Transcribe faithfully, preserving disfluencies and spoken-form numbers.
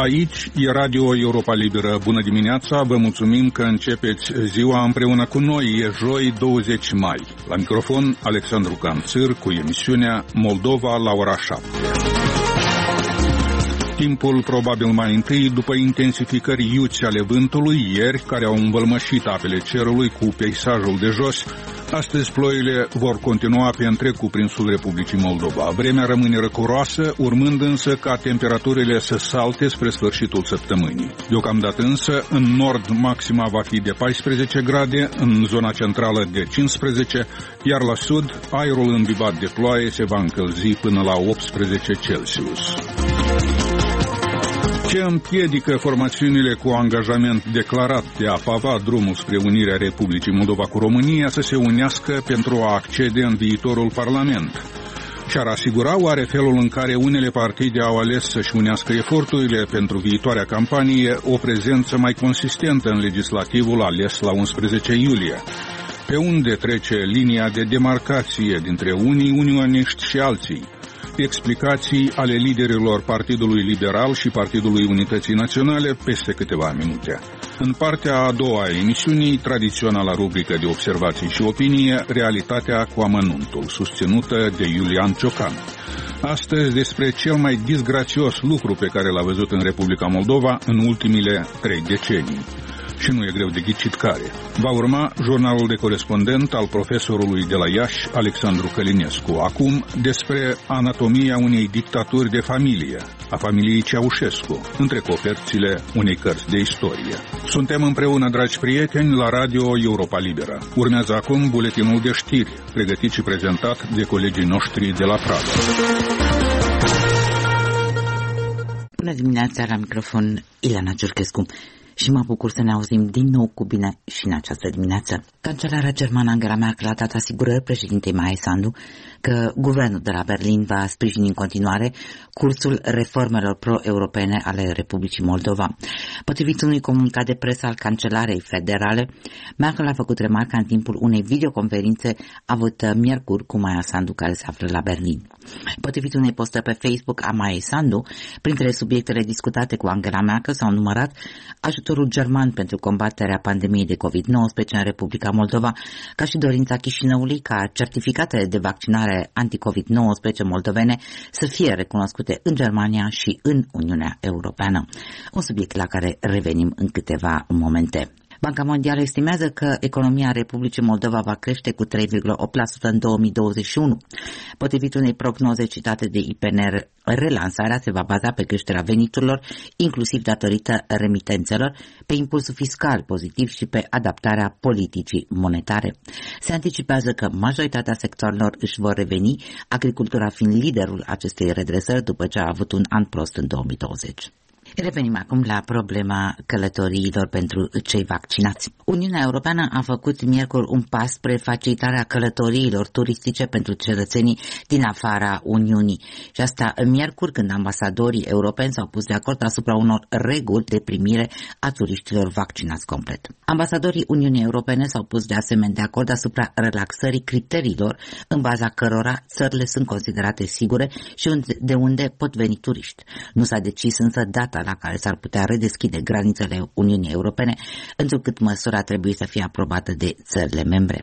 Aici e Radio Europa Liberă. Bună dimineața, vă mulțumim că începeți ziua împreună cu noi. E joi douăzeci mai. La microfon Alexandru Canțir cu emisiunea Moldova la ora șapte. Timpul probabil mai întâi după intensificări iuți ale vântului ieri, care au învălmășit apele cerului cu peisajul de jos. Astăzi ploile vor continua pe întreg cuprinsul Republicii Moldova. Vremea rămâne răcoroasă, urmând însă ca temperaturile să salte spre sfârșitul săptămânii. Deocamdată însă, în nord maxima va fi de paisprezece grade, în zona centrală de cincisprezece, iar la sud aerul îmbibat de ploaie se va încălzi până la optsprezece Celsius. Ce împiedică formațiunile cu angajament declarat de a pava drumul spre unirea Republicii Moldova cu România să se unească pentru a accede în viitorul Parlament? Și-ar asigura oare felul în care unele partide au ales să-și unească eforturile pentru viitoarea campanie o prezență mai consistentă în legislativul ales la unsprezece iulie? Pe unde trece linia de demarcație dintre unii unioniști și alții? Explicații ale liderilor Partidului Liberal și Partidului Unității Naționale peste câteva minute. În partea a doua a emisiunii, tradiționala rubrică de observații și opinie, Realitatea cu amănuntul, susținută de Iulian Ciocan. Astăzi despre cel mai disgrațios lucru pe care l-a văzut în Republica Moldova în ultimile trei decenii. Și nu e greu de ghicit care. Va urma jurnalul de corespondent al profesorului de la Iași, Alexandru Călinescu. Acum despre anatomia unei dictaturi de familie, a familiei Ceaușescu, între coperțile unei cărți de istorie. Suntem împreună, dragi prieteni, la Radio Europa Liberă. Urmează acum buletinul de știri, pregătit și prezentat de colegii noștri de la Praga. Bună dimineața, la microfon Ileana Ciurchescu. Și mă bucur să ne auzim din nou cu bine și în această dimineață. Cancelara germană Angela Merkel a dat asigurări președintei Maia Sandu că guvernul de la Berlin va sprijini în continuare cursul reformelor pro-europene ale Republicii Moldova. Potrivit unui comunicat de presă al Cancelarei Federale, Merkel a făcut remarca în timpul unei videoconferințe avută miercuri cu Maia Sandu, care se află la Berlin. Potrivit unei postări pe Facebook a Maiei Sandu, printre subiectele discutate cu Angela Merkel s-au numărat ajutorul german pentru combaterea pandemiei de covid nouăsprezece în Republica Moldova, ca și dorința Chișinăului ca certificatele de vaccinare anti-covid nouăsprezece moldovene să fie recunoscute în Germania și în Uniunea Europeană. Un subiect la care revenim în câteva momente. Banca Mondială estimează că economia Republicii Moldova va crește cu trei virgulă opt la sută în două mii douăzeci și unu. Potrivit unei prognoze citate de I P N R, relansarea se va baza pe creșterea veniturilor, inclusiv datorită remitențelor, pe impulsul fiscal pozitiv și pe adaptarea politicii monetare. Se anticipează că majoritatea sectoarelor își vor reveni, agricultura fiind liderul acestei redresări după ce a avut un an prost în două mii douăzeci. Revenim acum la problema călătoriilor pentru cei vaccinați. Uniunea Europeană a făcut miercuri un pas spre facilitarea călătoriilor turistice pentru cetățenii din afara Uniunii. Și asta miercuri, când ambasadorii europeni s-au pus de acord asupra unor reguli de primire a turiștilor vaccinați complet. Ambasadorii Uniunii Europene s-au pus de asemenea de acord asupra relaxării criteriilor în baza cărora țările sunt considerate sigure și de unde pot veni turiști. Nu s-a decis însă data la care s-ar putea redeschide granițele Uniunii Europene, întrucât măsura trebuie să fie aprobată de țările membre.